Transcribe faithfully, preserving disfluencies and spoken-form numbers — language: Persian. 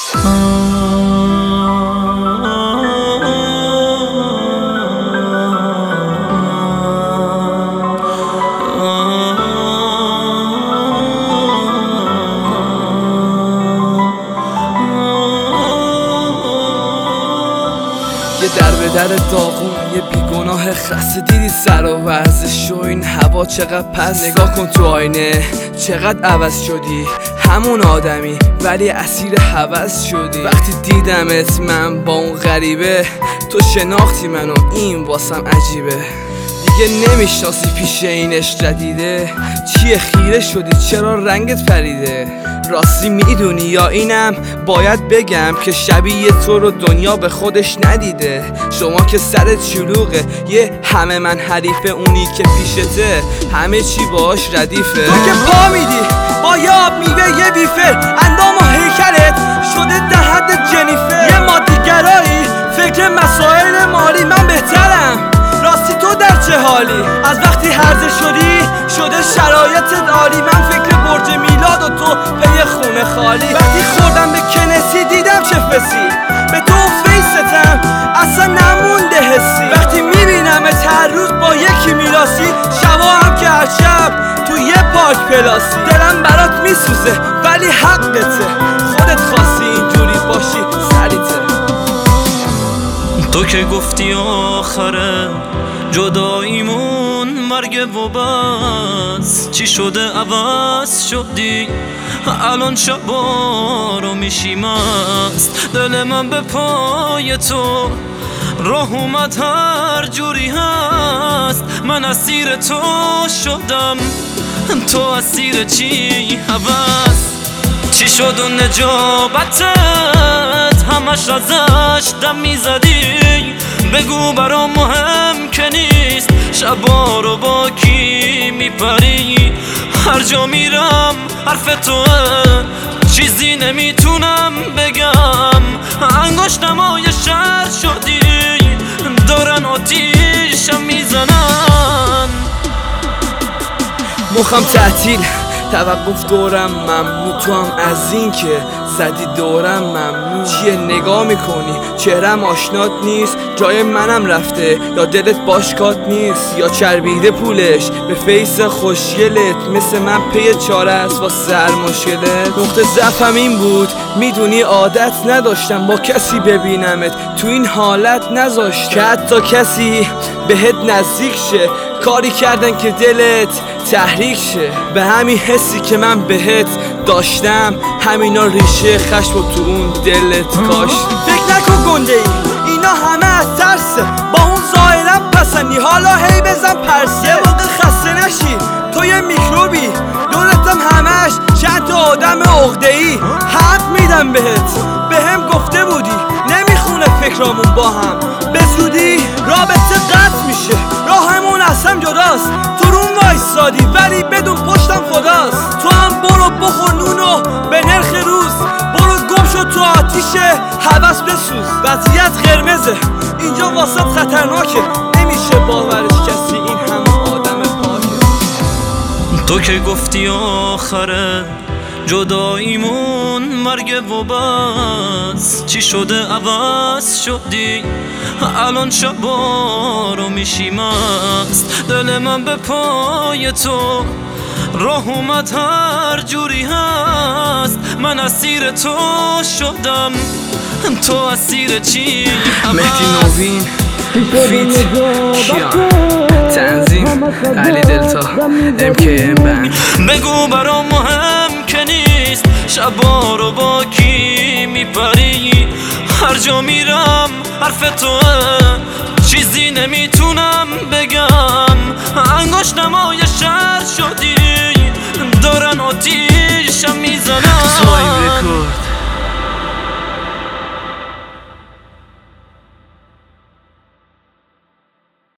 یه در به در داغون، یه بیگناه خسته، دیدی سر و ورزش و این هوا چقدر پس. نگاه کن تو آینه چقدر عوض شدی، همون آدمی ولی اسیر هوس شدی. وقتی دیدمت من با اون غریبه، تو شناختی منو، این واسم عجیبه. دیگه نمیشناسی پیش اینش جدیده، چیه خیره شدی چرا رنگت پریده؟ راستی میدونی یا اینم باید بگم که شبیه تو رو دنیا به خودش ندیده. شما که سرت شلوغه، یه همه من حریفه، اونی که پیشته همه چی باش ردیفه. تو که پا میدی با یه آب میوه یه بیفه، اندام و هیکلت شده در حد جنیفر. یه مادیگرایی فکر مسائل مالی، من بهترم راستی تو در چه حالی؟ از وقتی هرزه شدی شده شرایطت عالی، من فکر برج میلاد و تو پی خونه خالی. وقتی خوردم به کنسی دیدم چه فسی، به تو فیستم اصلا نمونده حسی. وقتی میبینمت هر روز با یکی میراسی، شبا هم که هر شب تو یه پارک پلاسی. دلم برات میسوزه ولی حقته، خودت خواستی اینجوری باشی سریته. تو که گفتی آخره جداییمون مرگ و بس، چی شده عوض شدی الان شبا رو میشی مست. دل من به پای تو راه اومد هر جوری هست، من اسیر تو شدم تو اسیر چی هوس. چی شد و نجابتت همش ازش دم میزدی، بگو برام مهم که نیست شبا رو با کی میپری. هر جا میرم حرف توه، چیزی نمیتونم بگم، انگشتمای شهر شدی دارن آتیشم میزنن. مخم تعطیل توقف دورم ممنوع، تو هم از این که زدی دورم ممنوع. چیه نگاه میکنی چهرم آشنات نیست، جای منم رفته یا دلت باشکات نیست، یا چربیده پولش به فیس خوشگلت، مثل من پی چاره است واسه هر مشکلت. نقطه ضعفم این بود میدونی، عادت نداشتم با کسی ببینمت تو این حالت نذاشتم که حتی کسی بهت نزدیک شه. کاری کردن که دلت تحریک شه، به همین حسی که من بهت داشتم همینا ریشه خشم و تو اون دلت کاشت. فکر نکن گنده ای اینا همه از ترسه، با اون ظاهرم پسندی حالا هی بزن پرسه. یه موقع خسته نشی تو یه میکروبی، دولتم همش چند تا آدم عقده‌ای. حق میدم بهت بهم گفته بودی نمیخونه فکرامون با هم، به زودی رابطه قطع میشه، راهمون از هم جداست. تو روم وایسادی ولی بدون پشتم خداست. تو هم برو بخور نونو به نرخ روز، برو گم شو تو آتیش هوس بسوز. وضعیت قرمزه اینجا واسط خطرناکه، نمیشه باورش کسی این همه آدم پاکه. تو که گفتی آخره جداییمون مرگ و بس، چی شده عوض شدی الان شبا رو میشی مست. دل من به پای تو راه اومد هر جوری هست، من اسیر تو شدم تو اسیر چی هوس. مهدی نوین فیت کیان، تنظیم علی دلتا، ام کی ام بند. بگو برام مهم که نیست شبا رو با کی میپری. هر جا میرم حرف توه، چیزی نمیتونم بگم، انگشتمای شهر شدی دارن آتیشم میزنن.